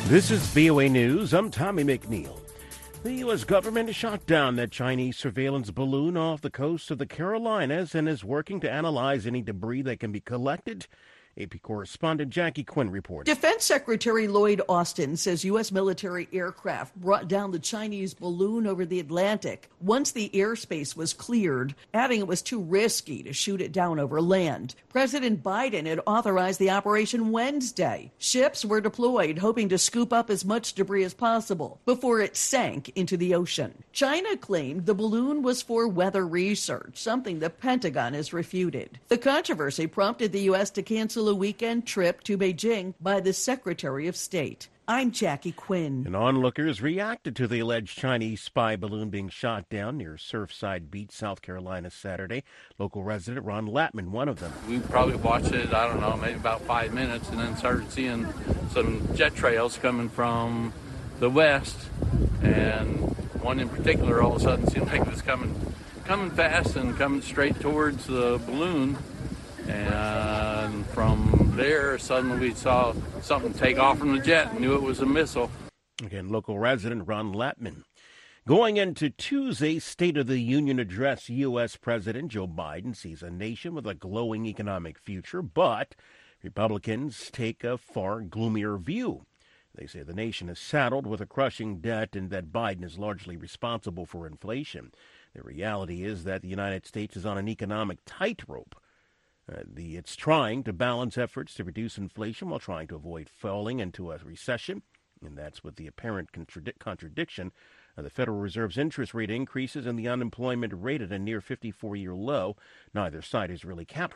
This is VOA News. I'm Tommy McNeil. The U.S. government has shot down that Chinese surveillance balloon off the coast of the Carolinas and is working to analyze any debris that can be collected. AP correspondent Jackie Quinn reports. Defense Secretary Lloyd Austin says U.S. military aircraft brought down the Chinese balloon over the Atlantic once the airspace was cleared, adding it was too risky to shoot it down over land. President Biden had authorized the operation Wednesday. Ships were deployed, hoping to scoop up as much debris as possible before it sank into the ocean. China claimed the balloon was for weather research, something the Pentagon has refuted. The controversy prompted the U.S. to cancel a weekend trip to Beijing by the Secretary of State. I'm Jackie Quinn. And onlookers reacted to the alleged Chinese spy balloon being shot down near Surfside Beach, South Carolina, Saturday. Local resident Ron Latman, one of them. We probably watched it, I don't know, maybe about 5 minutes, and then started seeing some jet trails coming from the west. And one in particular all of a sudden seemed like it was coming fast and coming straight towards the balloon. And from there, suddenly we saw something take off from the jet and knew it was a missile. Again, local resident Ron Latman. Going into Tuesday's State of the Union address, U.S. President Joe Biden sees a nation with a glowing economic future, but Republicans take a far gloomier view. They say the nation is saddled with a crushing debt and that Biden is largely responsible for inflation. The reality is that the United States is on an economic tightrope. It's trying to balance efforts to reduce inflation while trying to avoid falling into a recession, and that's with the apparent contradiction of the Federal Reserve's interest rate increases and the unemployment rate at a near 54-year low. Neither side has really captured